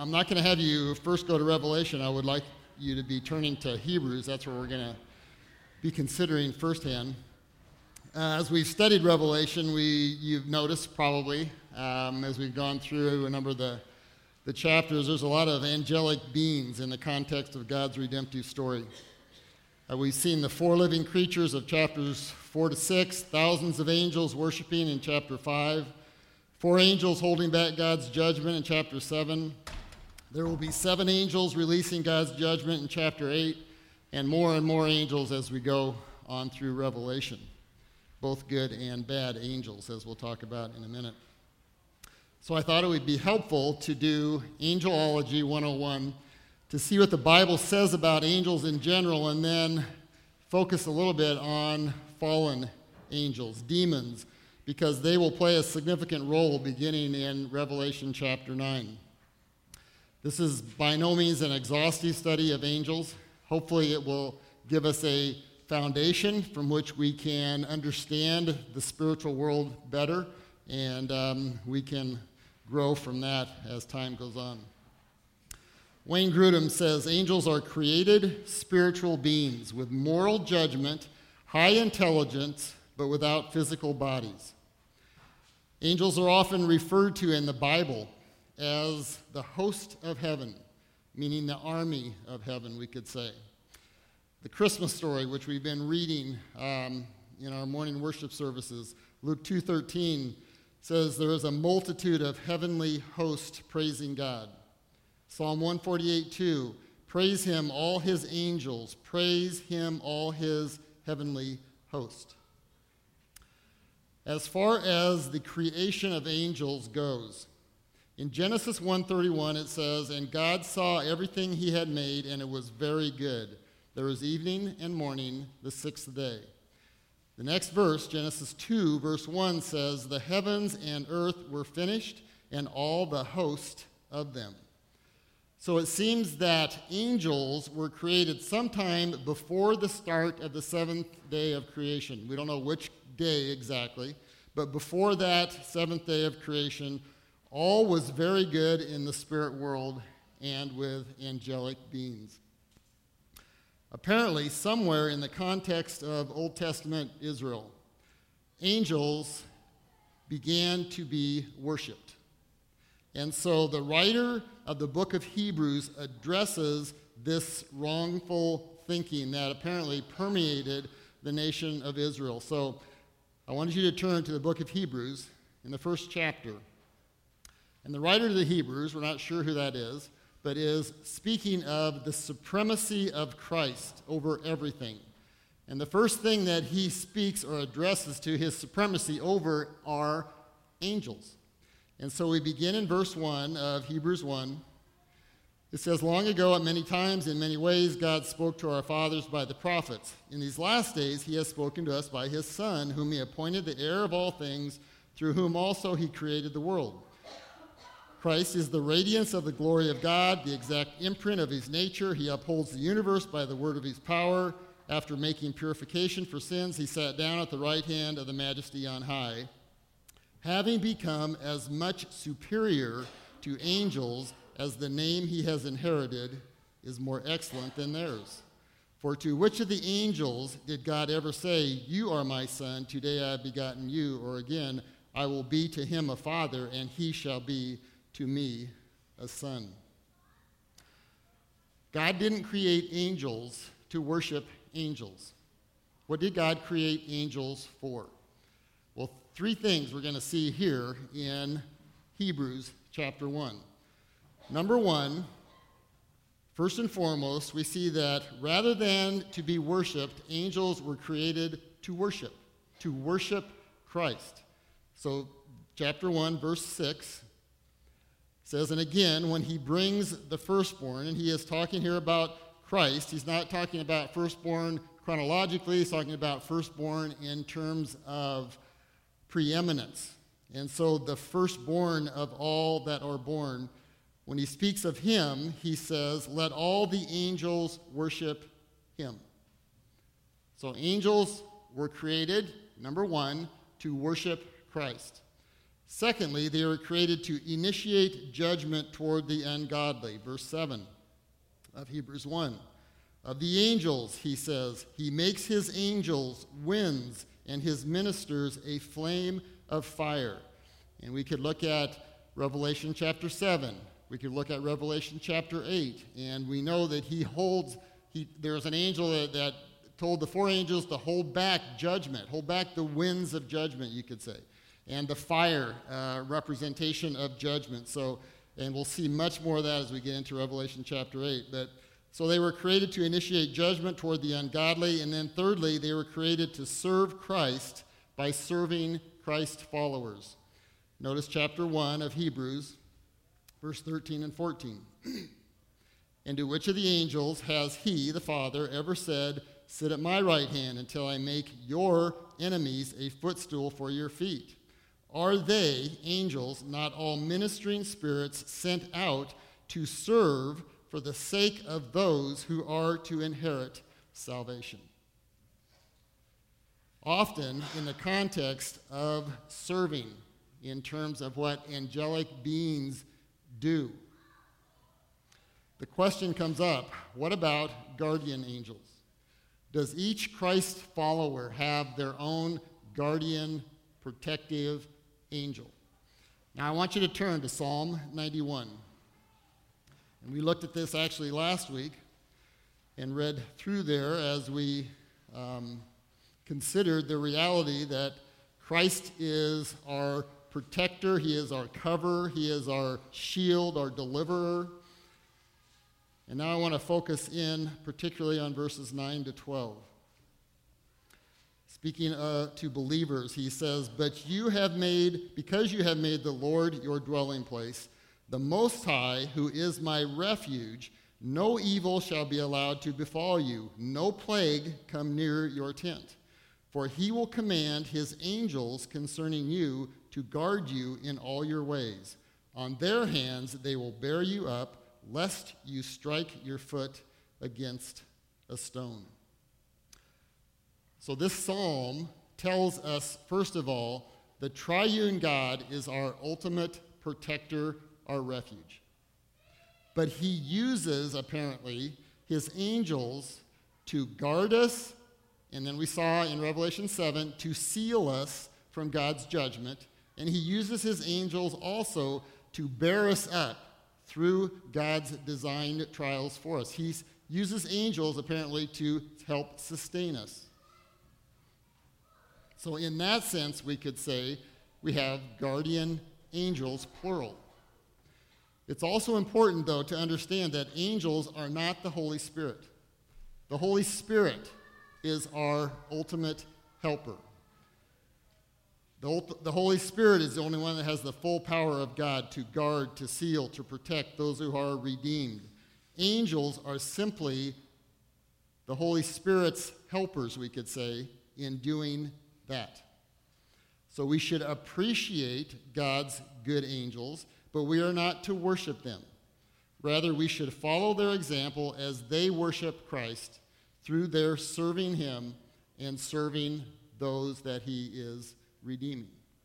I'm not going to have you first go to Revelation. I would like you to be turning to Hebrews. That's where we're going to be considering firsthand. As we've studied Revelation, you've noticed probably, as we've gone through a number of the chapters, there's a lot of angelic beings in the context of God's redemptive story. We've seen the four living creatures of chapters 4 to 6, thousands of angels worshiping in chapter 5, four angels holding back God's judgment in chapter 7. There will be 7 angels releasing God's judgment in chapter 8, and more angels as we go on through Revelation, both good and bad angels, as we'll talk about in a minute. So I thought it would be helpful to do Angelology 101 to see what the Bible says about angels in general, and then focus a little bit on fallen angels, demons, because they will play a significant role beginning in Revelation chapter 9. This is by no means an exhaustive study of angels. Hopefully it will give us a foundation from which we can understand the spiritual world better, and we can grow from that as time goes on. Wayne Grudem says, angels are created spiritual beings with moral judgment, high intelligence, but without physical bodies. Angels are often referred to in the Bible as the host of heaven, meaning the army of heaven, we could say. The Christmas story, which we've been reading in our morning worship services, Luke 2:13, says there is a multitude of heavenly hosts praising God. Psalm 148:2, praise him, all his angels, praise him, all his heavenly host. As far as the creation of angels goes, in Genesis 1:31 it says, and God saw everything he had made, and it was very good. There was evening and morning, the 6th day. The next verse, Genesis 2, verse 1 says, the heavens and earth were finished, and all the host of them. So it seems that angels were created sometime before the start of the 7th day of creation. We don't know which day exactly, but before that 7th day of creation, all was very good in the spirit world and with angelic beings. Apparently, somewhere in the context of Old Testament Israel, angels began to be worshipped. And so the writer of the book of Hebrews addresses this wrongful thinking that apparently permeated the nation of Israel. So I wanted you to turn to the book of Hebrews in the first chapter. And the writer of the Hebrews, we're not sure who that is, but is speaking of the supremacy of Christ over everything. And the first thing that he speaks or addresses to his supremacy over are angels. And so we begin in verse 1 of Hebrews 1. It says, long ago, at many times, in many ways, God spoke to our fathers by the prophets. In these last days, he has spoken to us by his Son, whom he appointed the heir of all things, through whom also he created the world. Christ is the radiance of the glory of God, the exact imprint of his nature. He upholds the universe by the word of his power. After making purification for sins, he sat down at the right hand of the Majesty on high, having become as much superior to angels as the name he has inherited is more excellent than theirs. For to which of the angels did God ever say, you are my son, today I have begotten you, or again, I will be to him a father, and he shall be to me a son? God didn't create angels to worship angels. What did God create angels for? Well, 3 things we're going to see here in Hebrews chapter 1. Number 1, first and foremost, we see that rather than to be worshiped, angels were created to worship Christ. So chapter 1, verse 6 says, and again, when he brings the firstborn, and he is talking here about Christ, he's not talking about firstborn chronologically, he's talking about firstborn in terms of preeminence. And so the firstborn of all that are born, when he speaks of him, he says, let all the angels worship him. So angels were created, number 1, to worship Christ. Secondly, they were created to initiate judgment toward the ungodly. Verse 7 of Hebrews 1. Of the angels, he says, he makes his angels winds and his ministers a flame of fire. And we could look at Revelation chapter 7. We could look at Revelation chapter 8. And we know that there's an angel that told the four angels to hold back judgment, hold back the winds of judgment, you could say. And the fire, representation of judgment. And we'll see much more of that as we get into Revelation chapter 8. So they were created to initiate judgment toward the ungodly. And then thirdly, they were created to serve Christ by serving Christ followers. Notice chapter 1 of Hebrews, verse 13 and 14. And to which of the angels has he, the Father, ever said, sit at my right hand until I make your enemies a footstool for your feet? Are they, angels, not all ministering spirits sent out to serve for the sake of those who are to inherit salvation? Often in the context of serving, in terms of what angelic beings do, the question comes up, what about guardian angels? Does each Christ follower have their own guardian, protective angel? Now I want you to turn to Psalm 91. And we looked at this actually last week and read through there as we considered the reality that Christ is our protector, he is our cover, he is our shield, our deliverer. And now I want to focus in particularly on verses 9 to 12. Speaking to believers, he says, because you have made the Lord your dwelling place, the Most High, who is my refuge, no evil shall be allowed to befall you, no plague come near your tent. For he will command his angels concerning you to guard you in all your ways. On their hands they will bear you up, lest you strike your foot against a stone. So this psalm tells us, first of all, the triune God is our ultimate protector, our refuge. But he uses, apparently, his angels to guard us, and then we saw in Revelation 7, to seal us from God's judgment. And he uses his angels also to bear us up through God's designed trials for us. He uses angels, apparently, to help sustain us. So in that sense, we could say we have guardian angels, plural. It's also important, though, to understand that angels are not the Holy Spirit. The Holy Spirit is our ultimate helper. The Holy Spirit is the only one that has the full power of God to guard, to seal, to protect those who are redeemed. Angels are simply the Holy Spirit's helpers, we could say, in doing that. So we should appreciate God's good angels, but we are not to worship them. Rather, we should follow their example as they worship Christ through their serving him and serving those that he is redeeming.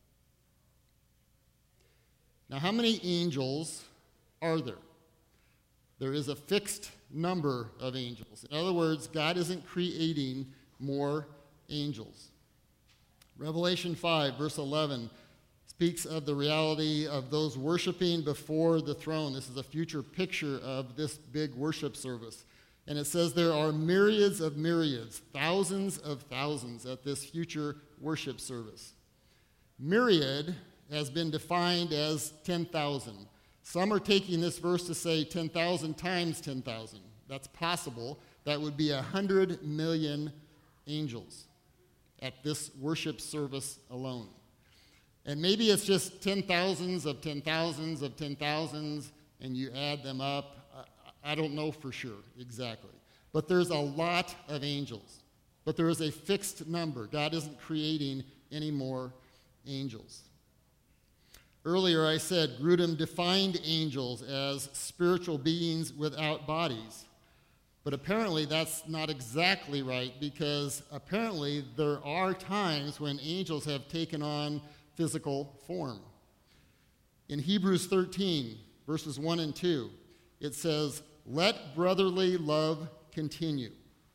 Now, how many angels are there? There is a fixed number of angels. In other words, God isn't creating more angels. Revelation 5, verse 11, speaks of the reality of those worshiping before the throne. This is a future picture of this big worship service. And it says there are myriads of myriads, thousands of thousands at this future worship service. Myriad has been defined as 10,000. Some are taking this verse to say 10,000 times 10,000. That's possible. That would be 100 million angels at this worship service alone. And maybe it's just 10,000s of 10,000s of 10,000s, and you add them up. I don't know for sure exactly. But there's a lot of angels. But there is a fixed number. God isn't creating any more angels. Earlier I said Grudem defined angels as spiritual beings without bodies. But apparently that's not exactly right, because apparently there are times when angels have taken on physical form. In Hebrews 13, verses 1 and 2, it says, "Let brotherly love continue."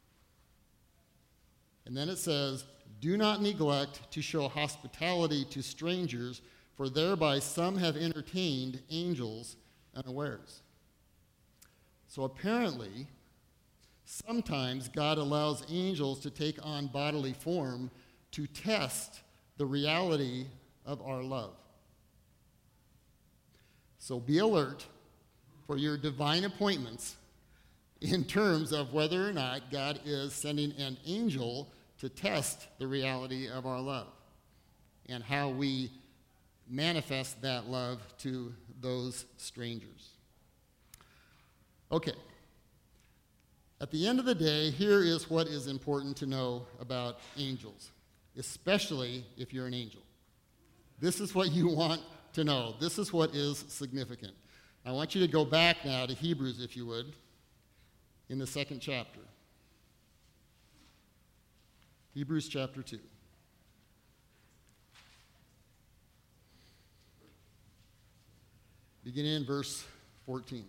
And then it says, "Do not neglect to show hospitality to strangers, for thereby some have entertained angels unawares." So apparently, sometimes God allows angels to take on bodily form to test the reality of our love. So be alert for your divine appointments in terms of whether or not God is sending an angel to test the reality of our love and how we manifest that love to those strangers. Okay. At the end of the day, here is what is important to know about angels, especially if you're an angel. This is what you want to know. This is what is significant. I want you to go back now to Hebrews, if you would, in the 2nd chapter. Hebrews chapter 2. Beginning in verse 14.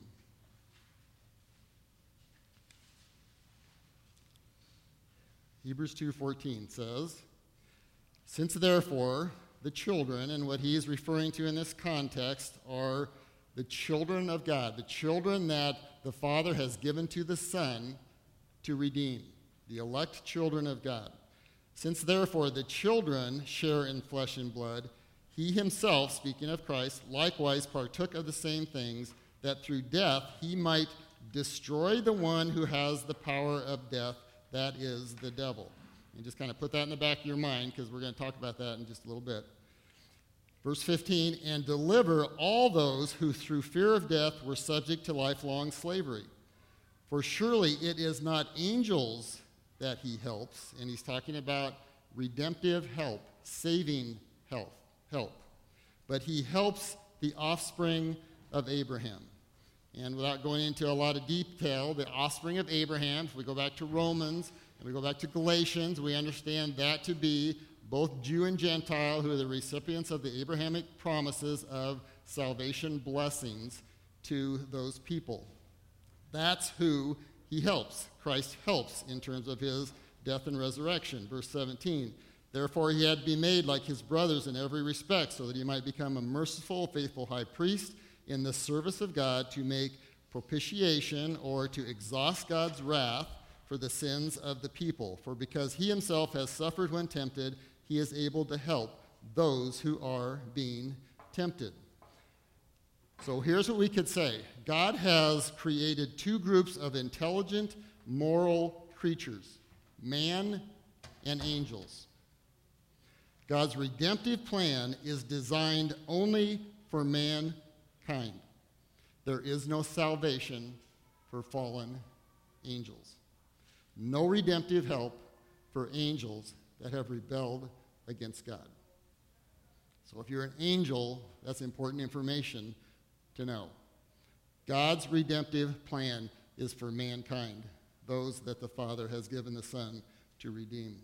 Hebrews 2:14 says, "Since therefore the children," and what he is referring to in this context are the children of God, the children that the Father has given to the Son to redeem, the elect children of God. "Since therefore the children share in flesh and blood, he himself," speaking of Christ, "likewise partook of the same things, that through death he might destroy the one who has the power of death, that is the devil." And just kind of put that in the back of your mind, because we're going to talk about that in just a little bit. Verse 15, "And deliver all those who through fear of death were subject to lifelong slavery. For surely it is not angels that he helps," and he's talking about redemptive help, saving help, "but he helps the offspring of Abraham." And without going into a lot of detail, the offspring of Abraham, if we go back to Romans and we go back to Galatians, we understand that to be both Jew and Gentile who are the recipients of the Abrahamic promises of salvation blessings to those people. That's who he helps. Christ helps in terms of his death and resurrection. Verse 17, "Therefore he had to be made like his brothers in every respect, so that he might become a merciful, faithful high priest in the service of God, to make propitiation," or to exhaust God's wrath for the sins of the people. "For because he himself has suffered when tempted, he is able to help those who are being tempted." So here's what we could say. God has created two groups of intelligent, moral creatures, man and angels. God's redemptive plan is designed only for mankind. There is no salvation for fallen angels. No redemptive help for angels that have rebelled against God. So if you're an angel, that's important information to know. God's redemptive plan is for mankind, those that the Father has given the Son to redeem.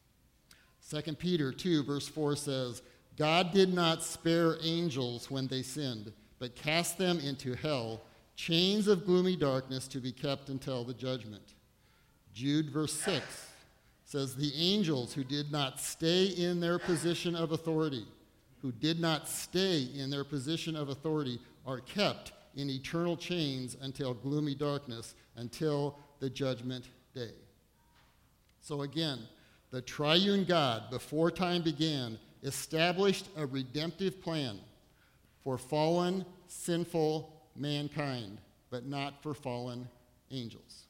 2 Peter 2, verse 4 says, "God did not spare angels when they sinned, but cast them into hell, chains of gloomy darkness to be kept until the judgment." Jude, verse 6 says, "The angels who did not stay in their position of authority, are kept in eternal chains until gloomy darkness, until the judgment day." So again, the triune God, before time began, established a redemptive plan for fallen, sinful mankind, but not for fallen angels.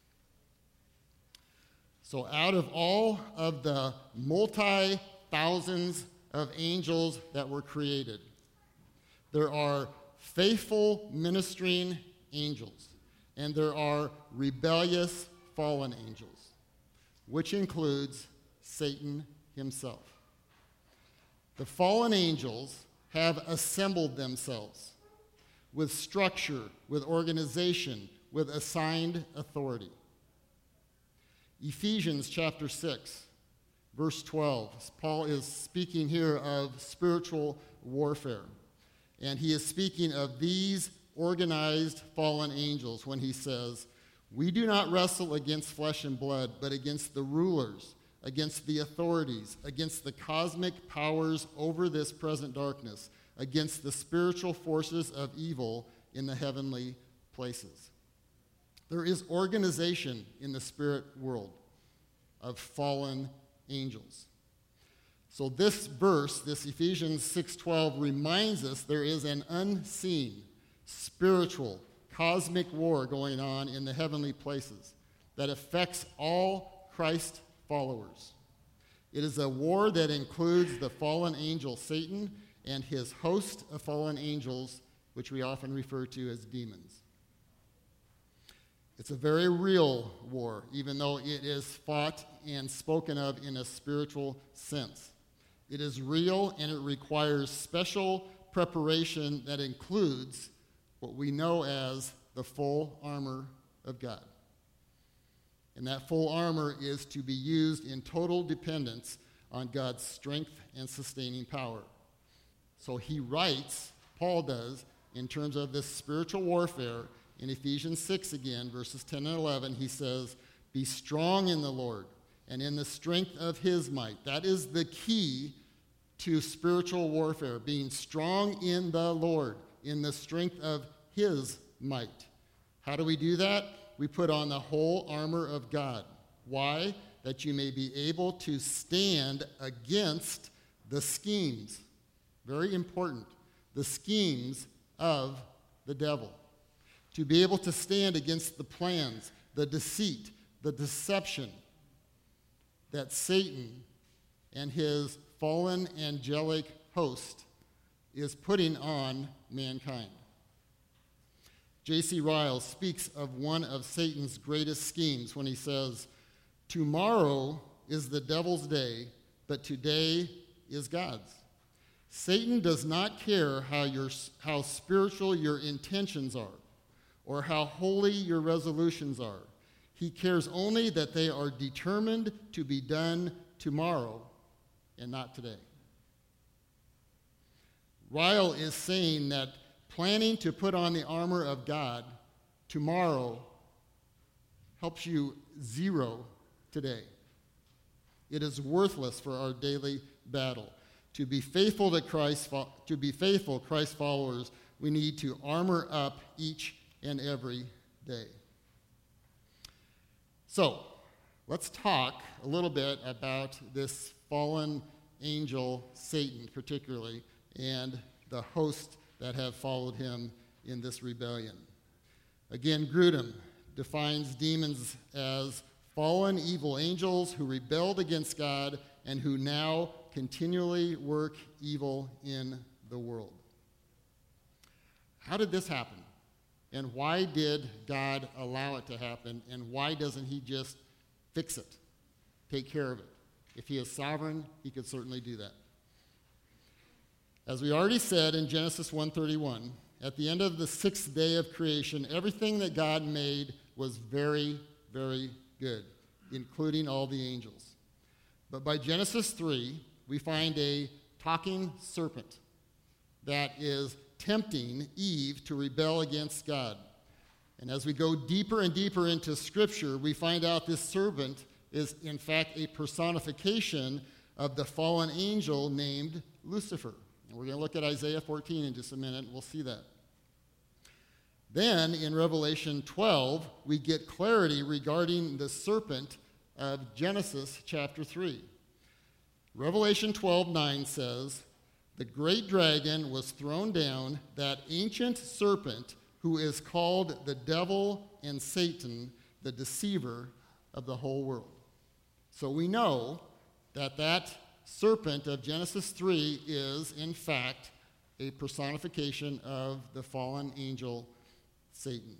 So out of all of the multi-thousands of angels that were created, there are faithful ministering angels, and there are rebellious fallen angels, which includes Satan himself. The fallen angels have assembled themselves with structure, with organization, with assigned authority. Ephesians chapter 6, verse 12. Paul is speaking here of spiritual warfare. And he is speaking of these organized fallen angels when he says, "We do not wrestle against flesh and blood, but against the rulers, against the authorities, against the cosmic powers over this present darkness, against the spiritual forces of evil in the heavenly places." There is organization in the spirit world of fallen angels. So this verse, this Ephesians 6:12, reminds us there is an unseen, spiritual, cosmic war going on in the heavenly places that affects all Christ followers. It is a war that includes the fallen angel Satan and his host of fallen angels, which we often refer to as demons. It's a very real war, even though it is fought and spoken of in a spiritual sense. It is real, and it requires special preparation that includes what we know as the full armor of God. And that full armor is to be used in total dependence on God's strength and sustaining power. So he writes, Paul does, in terms of this spiritual warfare, in Ephesians 6 again, verses 10 and 11, he says, "Be strong in the Lord and in the strength of his might." That is the key to spiritual warfare, being strong in the Lord, in the strength of his might. How do we do that? We put on the whole armor of God. Why? That you may be able to stand against the schemes. Very important. The schemes of the devil. To be able to stand against the plans, the deceit, the deception that Satan and his fallen angelic host is putting on mankind. J.C. Ryle speaks of one of Satan's greatest schemes when he says, "Tomorrow is the devil's day, but today is God's." Satan does not care how spiritual your intentions are or how holy your resolutions are. He cares only that they are determined to be done tomorrow and not today. Ryle is saying that planning to put on the armor of God tomorrow helps you zero today. It is worthless for our daily battle. To be faithful to Christ, Christ followers, we need to armor up each and every day. So, let's talk a little bit about this fallen angel, Satan particularly, and the host that have followed him in this rebellion. Again, Grudem defines demons as fallen evil angels who rebelled against God and who now continually work evil in the world. How did this happen? And why did God allow it to happen? And why doesn't he just fix it, take care of it? If he is sovereign, he could certainly do that. As we already said in Genesis 1:31, at the end of the sixth day of creation, everything that God made was very, very good, including all the angels. But by Genesis 3, we find a talking serpent that is tempting Eve to rebel against God. And as we go deeper and deeper into Scripture, we find out this serpent is, in fact, a personification of the fallen angel named Lucifer. And we're going to look at Isaiah 14 in just a minute, and we'll see that. Then, in Revelation 12, we get clarity regarding the serpent of Genesis chapter 3. Revelation 12:9 says, "The great dragon was thrown down, that ancient serpent who is called the devil and Satan, the deceiver of the whole world." So we know that that serpent of Genesis 3 is, in fact, a personification of the fallen angel Satan.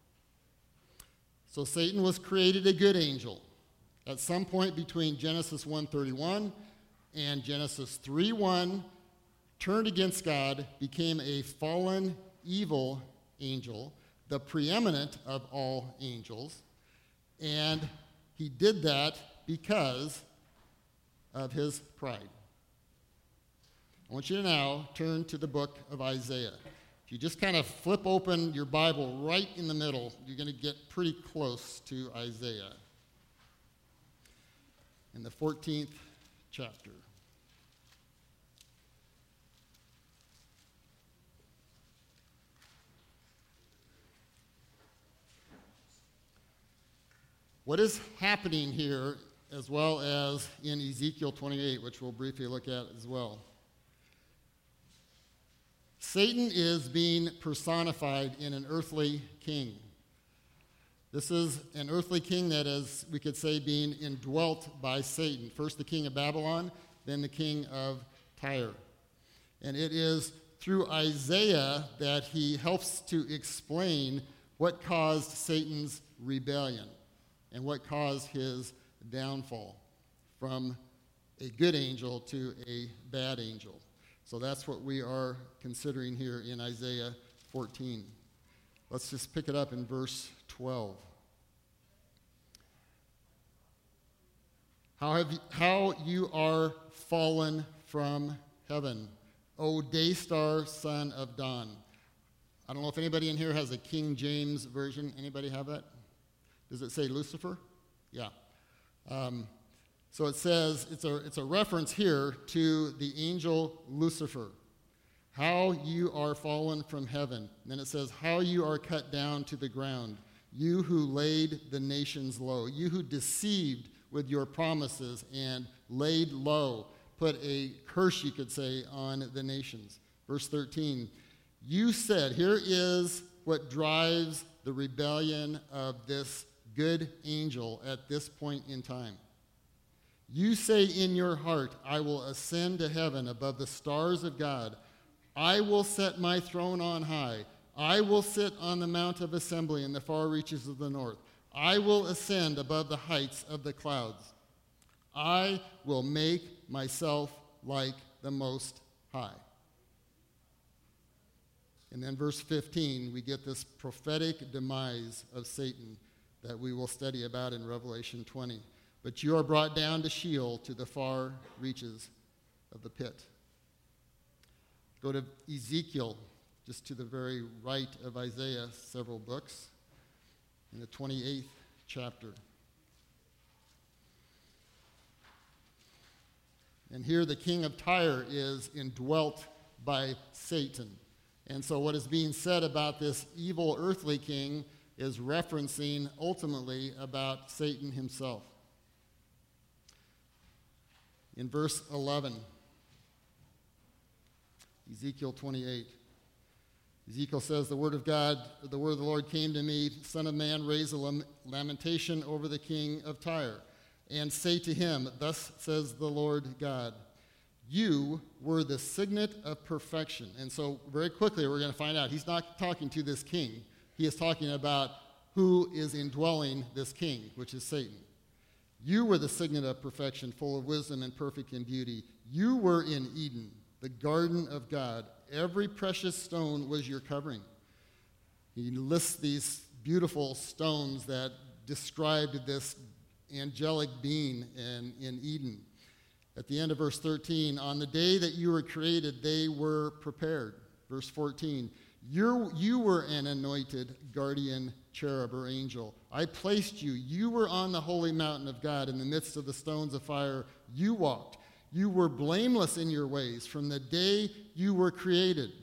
So Satan was created a good angel. At some point between Genesis 1:31 and Genesis 3:1, turned against God, became a fallen, evil angel, the preeminent of all angels, and he did that because of his pride. I want you to now turn to the book of Isaiah. If you just kind of flip open your Bible right in the middle, you're going to get pretty close to Isaiah in the 14th chapter. What is happening here, as well as in Ezekiel 28, which we'll briefly look at as well? Satan is being personified in an earthly king. This is an earthly king that is, we could say, being indwelt by Satan. First the king of Babylon, then the king of Tyre. And it is through Isaiah that he helps to explain what caused Satan's rebellion and what caused his downfall from a good angel to a bad angel. So that's what we are considering here in Isaiah 14. Let's just pick it up in verse 12. How you are fallen from heaven, O day star, son of dawn. I don't know if anybody in here has a King James version. Anybody have that? Does it say Lucifer? Yeah. So it says, it's a reference here to the angel Lucifer. How you are fallen from heaven. And then it says, how you are cut down to the ground. You who laid the nations low. You who deceived with your promises and laid low. Put a curse, you could say, on the nations. Verse 13. You said, here is what drives the rebellion of this good angel at this point in time. You say in your heart, I will ascend to heaven above the stars of God. I will set my throne on high. I will sit on the mount of assembly in the far reaches of the north. I will ascend above the heights of the clouds. I will make myself like the Most High. And then verse 15, we get this prophetic demise of Satan that we will study about in Revelation 20. But you are brought down to Sheol, to the far reaches of the pit. Go to Ezekiel, just to the very right of Isaiah, several books, in the 28th chapter. And here the king of Tyre is indwelt by Satan. And so what is being said about this evil earthly king is referencing ultimately about Satan himself. In verse 11, Ezekiel 28, Ezekiel says, the word of the Lord came to me, Son of man, raise a lamentation over the king of Tyre, and say to him, thus says the Lord God, you were the signet of perfection. And so very quickly we're going to find out he's not talking to this king. He is talking about who is indwelling this king, which is Satan. You were the signet of perfection, full of wisdom and perfect in beauty. You were in Eden, the garden of God. Every precious stone was your covering. He lists these beautiful stones that described this angelic being in Eden. At the end of verse 13, on the day that you were created, they were prepared. Verse 14, you were an anointed guardian cherub or angel. I placed you. You were on the holy mountain of God in the midst of the stones of fire. You walked. You were blameless in your ways from the day you were created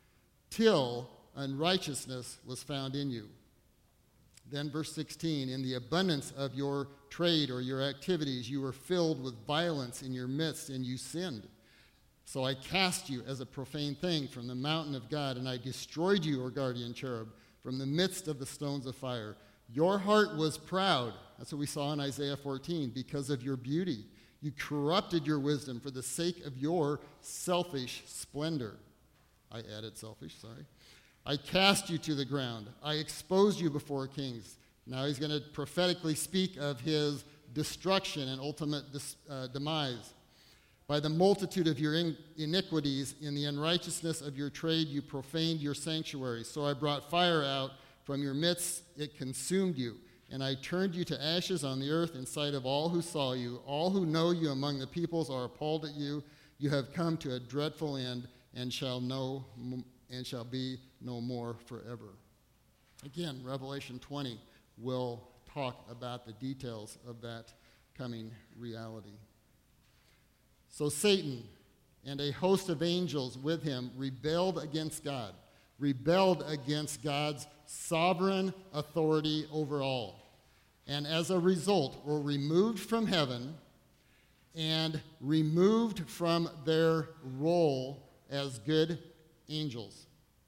till unrighteousness was found in you. Then verse 16, in the abundance of your trade or your activities, you were filled with violence in your midst and you sinned. So I cast you as a profane thing from the mountain of God, and I destroyed you, O guardian cherub, from the midst of the stones of fire. Your heart was proud. That's what we saw in Isaiah 14, because of your beauty. You corrupted your wisdom for the sake of your selfish splendor. I added selfish, sorry. I cast you to the ground. I exposed you before kings. Now he's going to prophetically speak of his destruction and ultimate demise. By the multitude of your iniquities, in the unrighteousness of your trade, you profaned your sanctuary. So I brought fire out from your midst. It consumed you. And I turned you to ashes on the earth in sight of all who saw you. All who know you among the peoples are appalled at you. You have come to a dreadful end and shall be no more forever. Again, Revelation 20 will talk about the details of that coming reality. So Satan and a host of angels with him rebelled against God, rebelled against God's sovereign authority over all, and as a result were removed from heaven and removed from their role as good angels.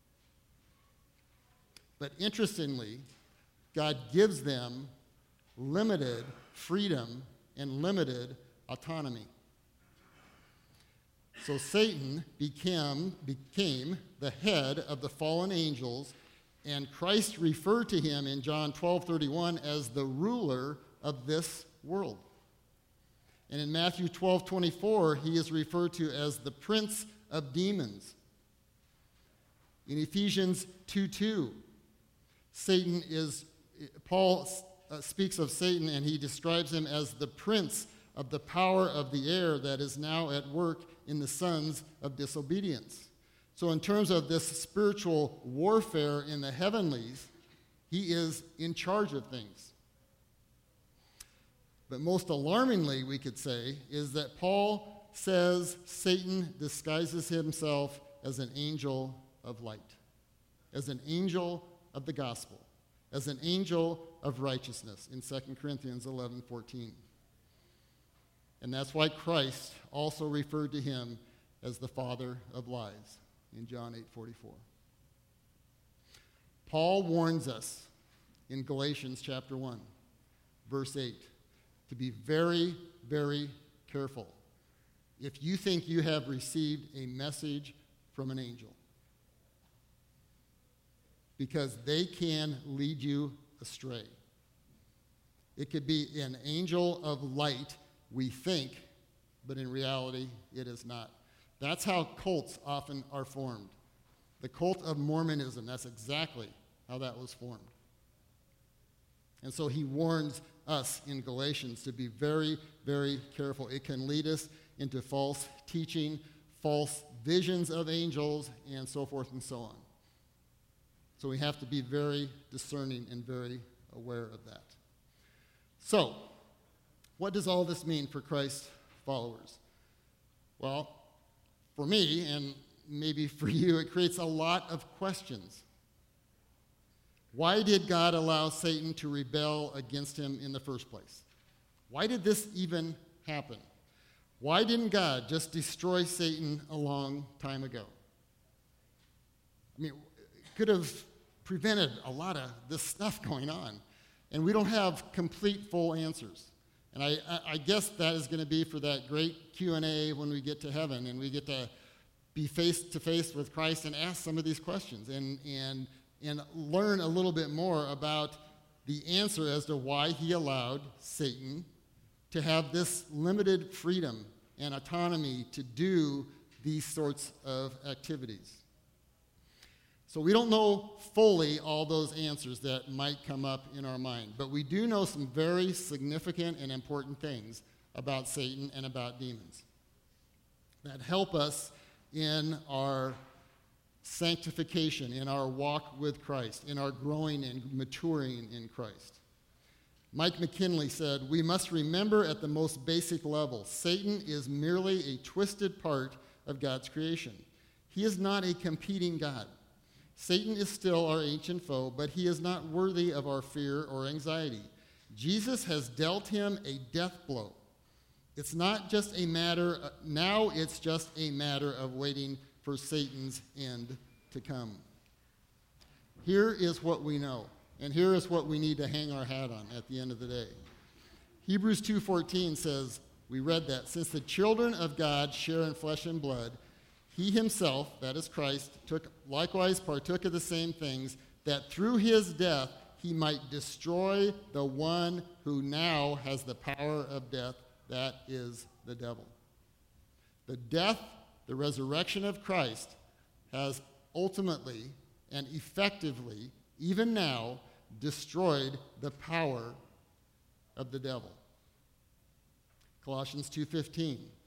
But interestingly, God gives them limited freedom and limited autonomy. So Satan became the head of the fallen angels, and Christ referred to him in John 12:31 as the ruler of this world. And in Matthew 12:24, he is referred to as the prince of demons. In Ephesians 2:2, Paul speaks of Satan, and he describes him as the prince of the power of the air that is now at work in the sons of disobedience. So in terms of this spiritual warfare in the heavenlies, he is in charge of things. But most alarmingly, we could say, is that Paul says Satan disguises himself as an angel of light, as an angel of the gospel, as an angel of righteousness in 2 Corinthians 11:14. And that's why Christ also referred to him as the father of lies in John 8:44. Paul warns us in Galatians chapter 1, verse 8, to be very, very careful if you think you have received a message from an angel, because they can lead you astray. It could be an angel of light, we think, but in reality, it is not. That's how cults often are formed. The cult of Mormonism, that's exactly how that was formed. And so he warns us in Galatians to be very, very careful. It can lead us into false teaching, false visions of angels, and so forth and so on. So we have to be very discerning and very aware of that. So, what does all this mean for Christ's followers? Well, for me, and maybe for you, it creates a lot of questions. Why did God allow Satan to rebel against him in the first place? Why did this even happen? Why didn't God just destroy Satan a long time ago? I mean, it could have prevented a lot of this stuff going on, and we don't have complete, full answers. And I guess that is going to be for that great Q&A when we get to heaven and we get to be face-to-face with Christ and ask some of these questions and learn a little bit more about the answer as to why he allowed Satan to have this limited freedom and autonomy to do these sorts of activities. So we don't know fully all those answers that might come up in our mind, but we do know some very significant and important things about Satan and about demons that help us in our sanctification, in our walk with Christ, in our growing and maturing in Christ. Mike McKinley said, "We must remember at the most basic level, Satan is merely a twisted part of God's creation. He is not a competing God. Satan is still our ancient foe, but he is not worthy of our fear or anxiety. Jesus has dealt him a death blow. It's not just a matter, now it's just a matter of waiting for Satan's end to come." Here is what we know, and here is what we need to hang our hat on at the end of the day. Hebrews 2:14 says, we read that, "Since the children of God share in flesh and blood, he himself," that is Christ, likewise partook of the same things, that through his death he might destroy the one who now has the power of death, that is the devil. The death, the resurrection of Christ has ultimately and effectively, even now, destroyed the power of the devil. Colossians 2:15,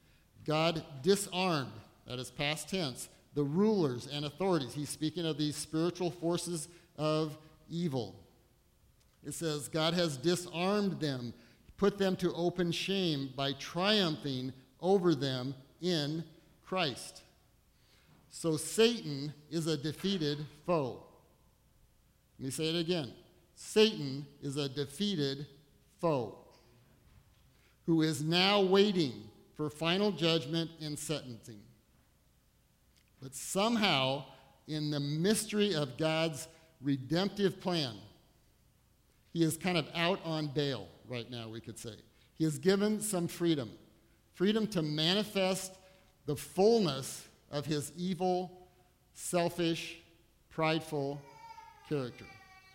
God disarmed, that is past tense, the rulers and authorities. He's speaking of these spiritual forces of evil. It says, God has disarmed them, put them to open shame by triumphing over them in Christ. So Satan is a defeated foe. Let me say it again. Satan is a defeated foe who is now waiting for final judgment and sentencing. But somehow, in the mystery of God's redemptive plan, he is kind of out on bail right now, we could say. He is given some freedom to manifest the fullness of his evil, selfish, prideful character.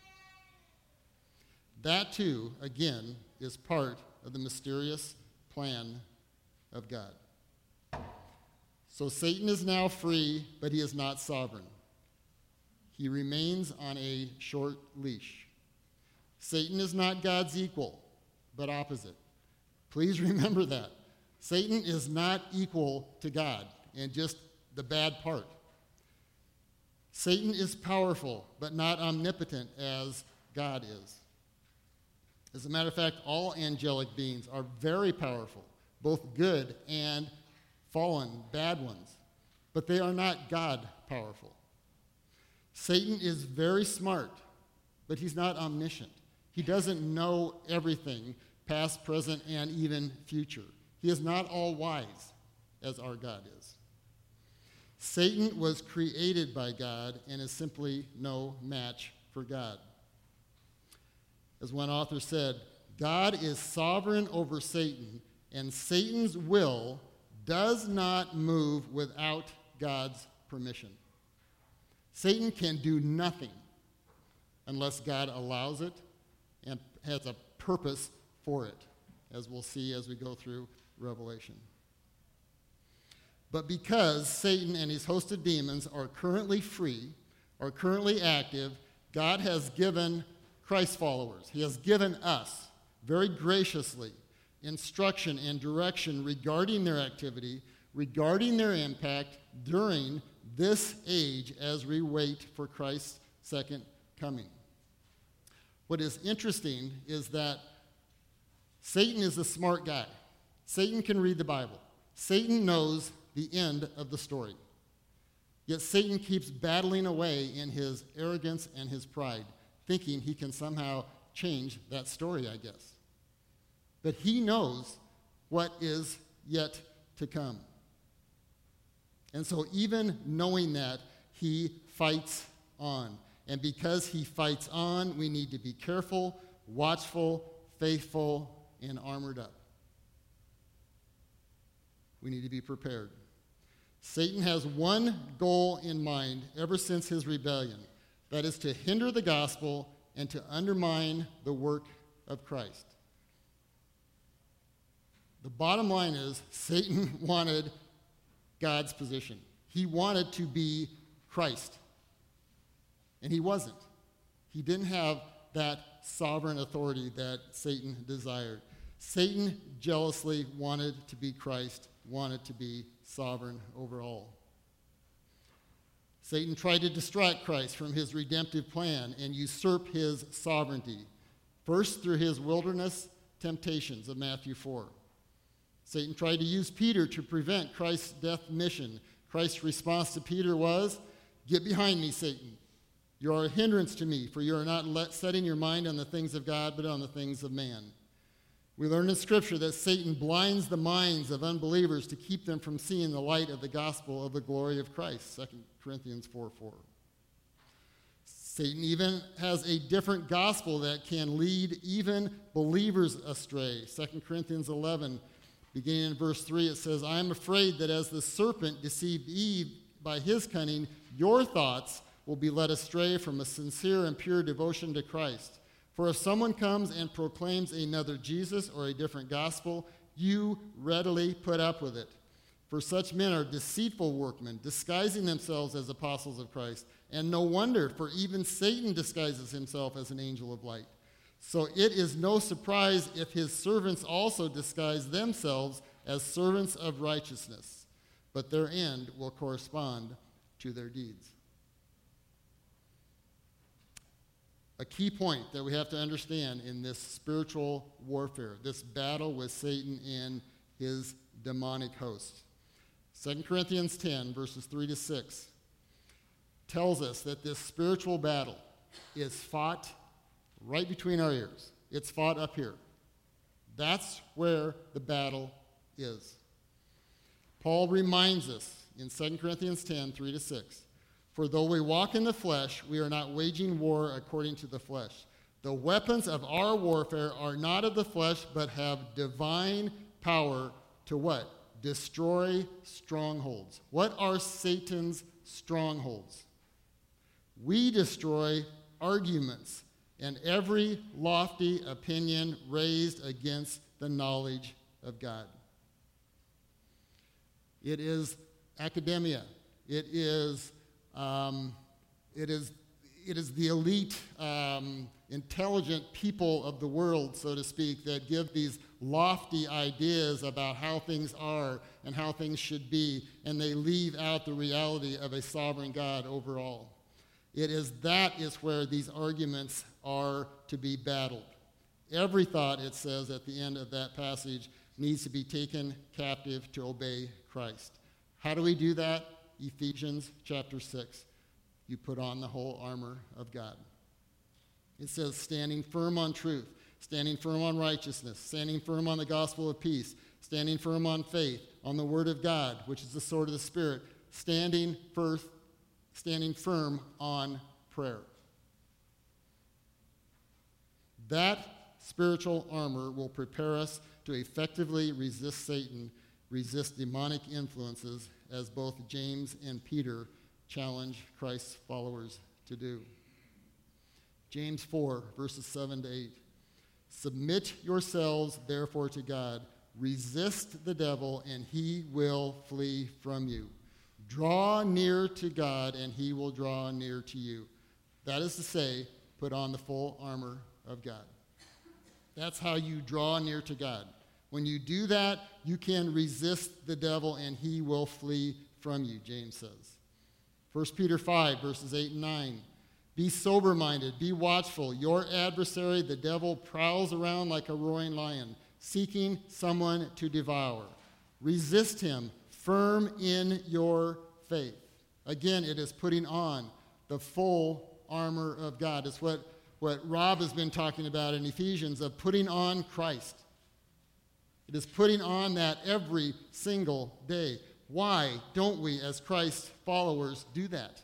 That, too, again, is part of the mysterious plan of God. So Satan is now free, but he is not sovereign. He remains on a short leash. Satan is not God's equal, but opposite. Please remember that. Satan is not equal to God, and just the bad part. Satan is powerful, but not omnipotent as God is. As a matter of fact, all angelic beings are very powerful, both good and fallen, bad ones, but they are not God powerful. Satan is very smart, but he's not omniscient. He doesn't know everything, past, present, and even future. He is not all wise, as our God is. Satan was created by God and is simply no match for God. As one author said, God is sovereign over Satan, and Satan's will does not move without God's permission. Satan can do nothing unless God allows it and has a purpose for it, as we'll see as we go through Revelation. But because Satan and his host of demons are currently free, are currently active, God has given Christ followers, he has given us, very graciously, instruction and direction regarding their activity, regarding their impact during this age as we wait for Christ's second coming. What is interesting is that Satan is a smart guy. Satan can read the Bible. Satan knows the end of the story. Yet Satan keeps battling away in his arrogance and his pride, thinking he can somehow change that story, I guess. But he knows what is yet to come. And so even knowing that, he fights on. And because he fights on, we need to be careful, watchful, faithful, and armored up. We need to be prepared. Satan has one goal in mind ever since his rebellion. That is to hinder the gospel and to undermine the work of Christ. The bottom line is Satan wanted God's position. He wanted to be Christ. And he wasn't. He didn't have that sovereign authority that Satan desired. Satan jealously wanted to be Christ, wanted to be sovereign over all. Satan tried to distract Christ from his redemptive plan and usurp his sovereignty, first through his wilderness temptations of Matthew 4. Satan tried to use Peter to prevent Christ's death mission. Christ's response to Peter was, "Get behind me, Satan. You are a hindrance to me, for you are not setting your mind on the things of God, but on the things of man." We learn in Scripture that Satan blinds the minds of unbelievers to keep them from seeing the light of the gospel of the glory of Christ, 2 Corinthians 4:4. Satan even has a different gospel that can lead even believers astray. 2 Corinthians 11, beginning in verse 3, it says, "I am afraid that as the serpent deceived Eve by his cunning, your thoughts will be led astray from a sincere and pure devotion to Christ. For if someone comes and proclaims another Jesus or a different gospel, you readily put up with it. For such men are deceitful workmen, disguising themselves as apostles of Christ. And no wonder, for even Satan disguises himself as an angel of light. So it is no surprise if his servants also disguise themselves as servants of righteousness, but their end will correspond to their deeds. A key point that we have to understand in this spiritual warfare, this battle with Satan and his demonic host. 2 Corinthians 10, verses 3 to 6, tells us that this spiritual battle is fought right between our ears. It's fought up here. That's where the battle is. Paul reminds us in 2 Corinthians 10, 3 to 6, for though we walk in the flesh, we are not waging war according to the flesh. The weapons of our warfare are not of the flesh, but have divine power to what? Destroy strongholds. What are Satan's strongholds? We destroy arguments and every lofty opinion raised against the knowledge of God. It is academia. It is the elite, intelligent people of the world, so to speak, that give these lofty ideas about how things are and how things should be, and they leave out the reality of a sovereign God overall. That is where these arguments are to be battled. Every thought, it says at the end of that passage, needs to be taken captive to obey Christ. How do we do that? Ephesians chapter 6. You put on the whole armor of God. It says standing firm on truth, standing firm on righteousness, standing firm on the gospel of peace, standing firm on faith, on the word of God, which is the sword of the Spirit, standing firm on prayer. That spiritual armor will prepare us to effectively resist Satan, resist demonic influences, as both James and Peter challenge Christ's followers to do. James 4, verses 7 to 8. Submit yourselves, therefore, to God. Resist the devil, and he will flee from you. Draw near to God, and he will draw near to you. That is to say, put on the full armor of God. That's how you draw near to God. When you do that, you can resist the devil, and he will flee from you, James says. 1 Peter 5, verses 8 and 9. Be sober-minded, be watchful. Your adversary, the devil, prowls around like a roaring lion, seeking someone to devour. Resist him, firm in your faith. Again, it is putting on the full armor of God. It's what Rob has been talking about in Ephesians, of putting on Christ. It is putting on that every single day. Why don't we, as Christ's followers, do that?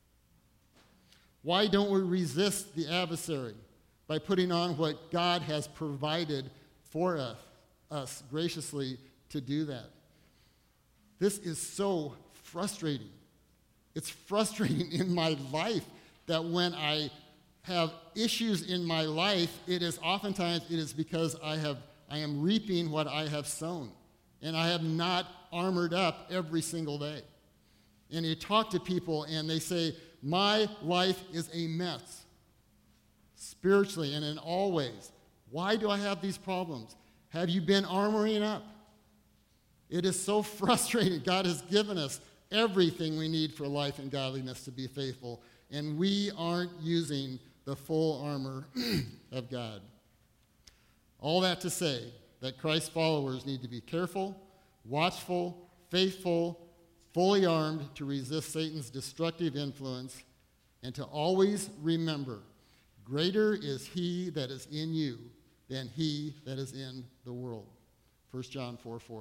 Why don't we resist the adversary by putting on what God has provided for us graciously to do that? This is so frustrating. It's frustrating in my life that when I have issues in my life, it is because I am reaping what I have sown. And I have not armored up every single day. And you talk to people and they say, my life is a mess, spiritually and in all ways. Why do I have these problems? Have you been armoring up? It is so frustrating. God has given us everything we need for life and godliness to be faithful, and we aren't using the full armor of God. All that to say that Christ's followers need to be careful, watchful, faithful, fully armed to resist Satan's destructive influence, and to always remember, greater is he that is in you than he that is in the world. 1 John 4:4.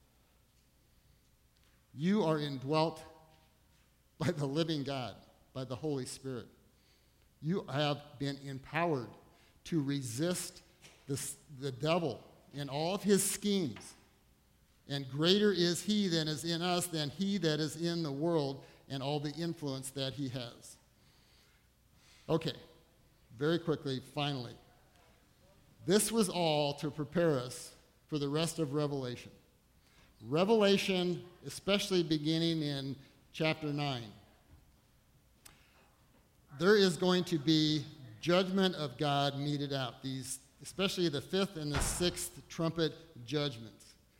You are indwelt by the living God, by the Holy Spirit. You have been empowered to resist the devil and all of his schemes. And greater is he that is in us than he that is in the world and all the influence that he has. Okay, very quickly, finally. This was all to prepare us for the rest of Revelation. Revelation, especially beginning in chapter 9. There is going to be judgment of God meted out, especially the fifth and the sixth trumpet judgments.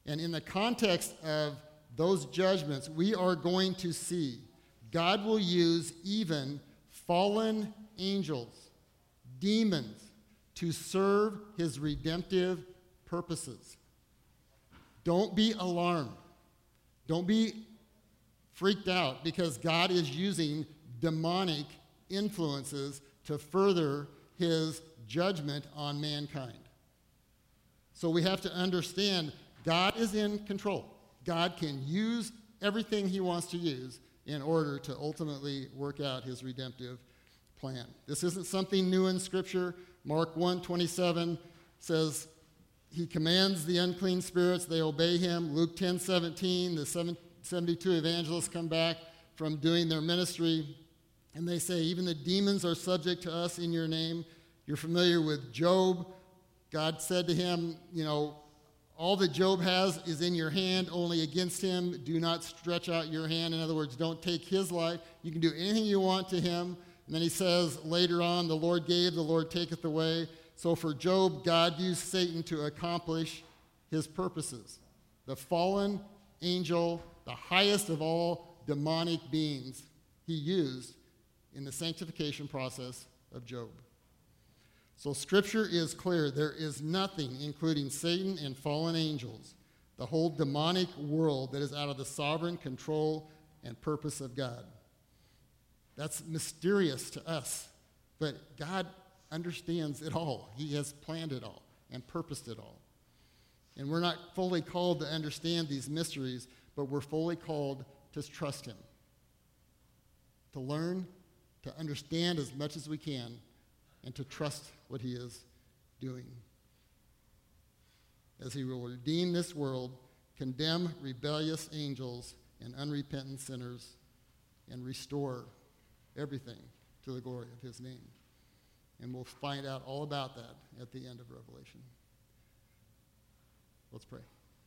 And in the context of those judgments, we are going to see God will use even fallen angels, demons, to serve his redemptive purposes. Don't be alarmed. Don't be freaked out because God is using demonic influences to further his judgment on mankind. So we have to understand God is in control. God can use everything he wants to use in order to ultimately work out his redemptive plan. This isn't something new in Scripture. Mark 1:27 says he commands the unclean spirits, they obey him. Luke 10:17, the 72 evangelists come back from doing their ministry, and they say, even the demons are subject to us in your name. You're familiar with Job. God said to him, all that Job has is in your hand, only against him do not stretch out your hand. In other words, don't take his life. You can do anything you want to him. And then he says later on, the Lord gave, the Lord taketh away. So for Job, God used Satan to accomplish his purposes. The fallen angel, the highest of all demonic beings, he used in the sanctification process of Job. So Scripture is clear. There is nothing, including Satan and fallen angels, the whole demonic world, that is out of the sovereign control and purpose of God. That's mysterious to us, but God understands it all. He has planned it all and purposed it all. And we're not fully called to understand these mysteries, but we're fully called to trust him, to learn, to understand as much as we can, and to trust what he is doing. As he will redeem this world, condemn rebellious angels and unrepentant sinners, and restore everything to the glory of his name. And we'll find out all about that at the end of Revelation. Let's pray.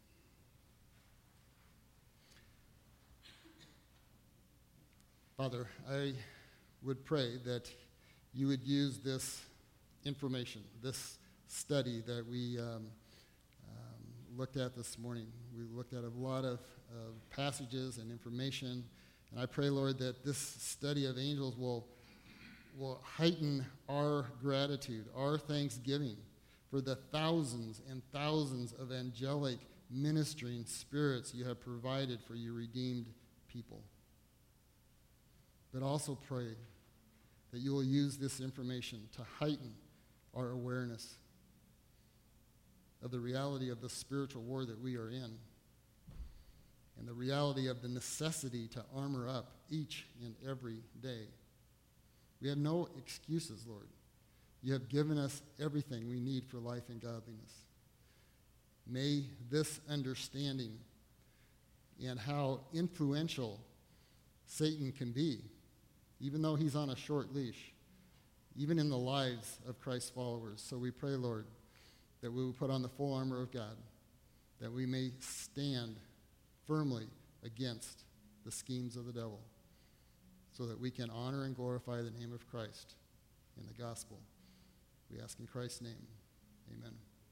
Father, I would pray that you would use this information, this study that we looked at this morning. We looked at a lot of passages and information, and I pray, Lord, that this study of angels will heighten our gratitude, our thanksgiving for the thousands and thousands of angelic ministering spirits you have provided for your redeemed people. But also pray that you will use this information to heighten our awareness of the reality of the spiritual war that we are in, and the reality of the necessity to armor up each and every day. We have no excuses, Lord. You have given us everything we need for life and godliness. May this understanding and how influential Satan can be, even though he's on a short leash, even in the lives of Christ's followers. So we pray, Lord, that we will put on the full armor of God, that we may stand firmly against the schemes of the devil, so that we can honor and glorify the name of Christ in the gospel. We ask in Christ's name, amen.